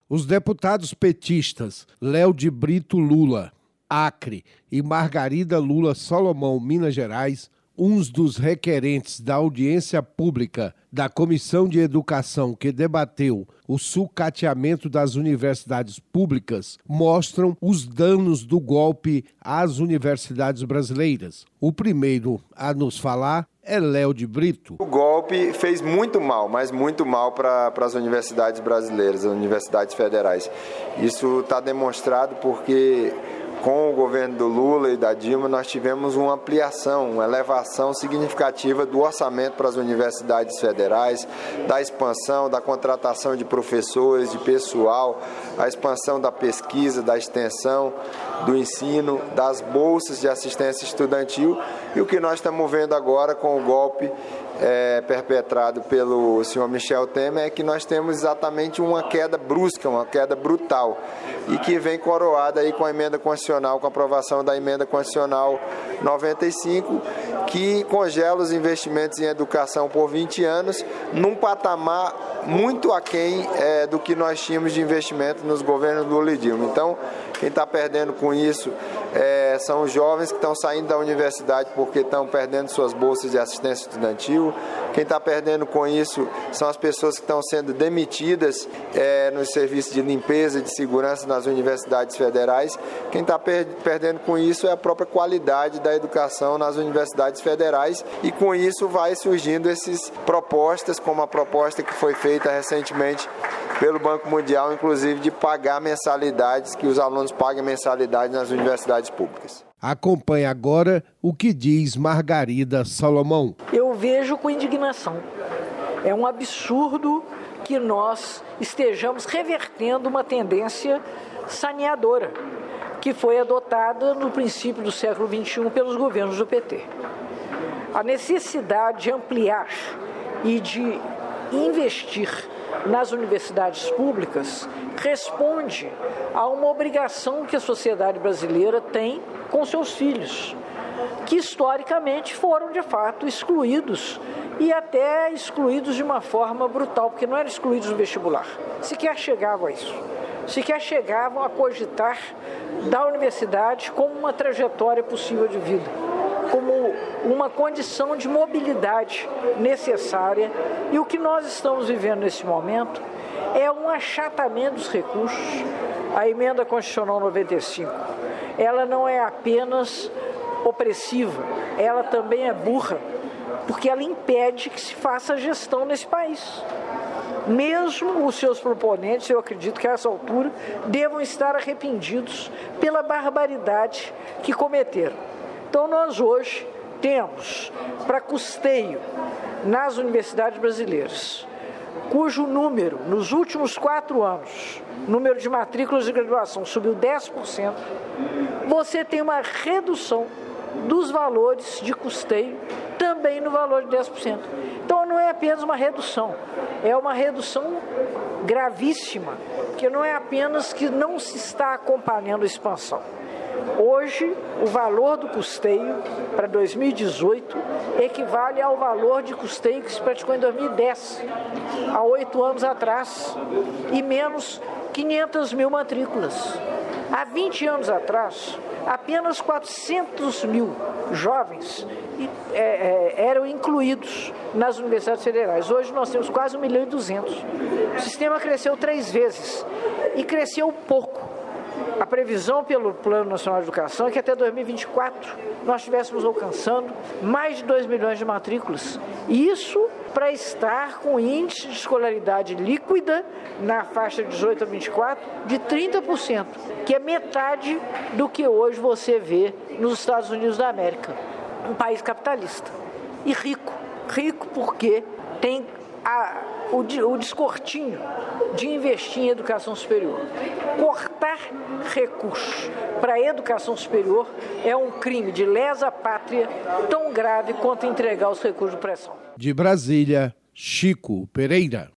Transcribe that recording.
Os deputados petistas Léo de Brito Lula, Acre, e Margarida Lula Salomão, Minas Gerais, uns dos requerentes da audiência pública da Comissão de Educação que debateu o sucateamento das universidades públicas, mostram os danos do golpe às universidades brasileiras. O primeiro a nos falar é Léo de Brito. O golpe fez muito mal, mas muito mal para as universidades brasileiras, as universidades federais. Isso está demonstrado porque com o governo do Lula e da Dilma, nós tivemos uma ampliação, uma elevação significativa do orçamento para as universidades federais, da expansão, da contratação de professores, de pessoal, a expansão da pesquisa, da extensão, do ensino, das bolsas de assistência estudantil. E o que nós estamos vendo agora com o golpe perpetrado pelo senhor Michel Temer é que nós temos exatamente uma queda brusca, uma queda brutal, e que vem coroada aí com a emenda constitucional, com a aprovação da emenda constitucional 95, que congela os investimentos em educação por 20 anos, num patamar muito aquém do que nós tínhamos de investimento nos governos Lula e Dilma. Então, quem está perdendo com isso são os jovens que estão saindo da universidade porque estão perdendo suas bolsas de assistência estudantil. Quem está perdendo com isso são as pessoas que estão sendo demitidas nos serviços de limpeza e de segurança nas universidades federais. Quem está perdendo com isso é a própria qualidade da educação nas universidades federais, e com isso vai surgindo essas propostas, como a proposta que foi feita recentemente pelo Banco Mundial, inclusive de pagar mensalidades, que os alunos paguem mensalidades nas universidades públicas. Acompanhe agora o que diz Margarida Salomão. Eu vejo com indignação. É um absurdo que nós estejamos revertendo uma tendência saneadora que foi adotada no princípio do século XXI pelos governos do PT. A necessidade de ampliar e de investir nas universidades públicas responde a uma obrigação que a sociedade brasileira tem com seus filhos, que historicamente foram de fato excluídos, e até excluídos de uma forma brutal, porque não eram excluídos do vestibular, sequer chegavam a isso, sequer chegavam a cogitar da universidade como uma trajetória possível de vida, como uma condição de mobilidade necessária. E o que nós estamos vivendo nesse momento é um achatamento dos recursos. A emenda constitucional 95, ela não é apenas opressiva, ela também é burra, porque ela impede que se faça gestão nesse país. Mesmo os seus proponentes, eu acredito que a essa altura, devam estar arrependidos pela barbaridade que cometeram. Então nós hoje temos para custeio nas universidades brasileiras, cujo número, nos últimos 4 anos, número de matrículas de graduação subiu 10%, você tem uma redução dos valores de custeio também no valor de 10%. Então não é apenas uma redução, é uma redução gravíssima, que não é apenas que não se está acompanhando a expansão. Hoje, o valor do custeio para 2018 equivale ao valor de custeio que se praticou em 2010, há 8 anos atrás, e menos 500 mil matrículas. Há 20 anos atrás, apenas 400 mil jovens eram incluídos nas universidades federais. Hoje nós temos quase 1.200.000. O sistema cresceu 3 vezes e cresceu pouco. A previsão pelo Plano Nacional de Educação é que até 2024 nós estivéssemos alcançando mais de 2 milhões de matrículas. E isso para estar com índice de escolaridade líquida na faixa de 18 a 24 de 30%, que é metade do que hoje você vê nos Estados Unidos da América. Um país capitalista e rico. Rico porque tem o descortinho de investir em educação superior. Cortar recursos para a educação superior é um crime de lesa pátria tão grave quanto entregar os recursos de pressão. De Brasília, Chico Pereira.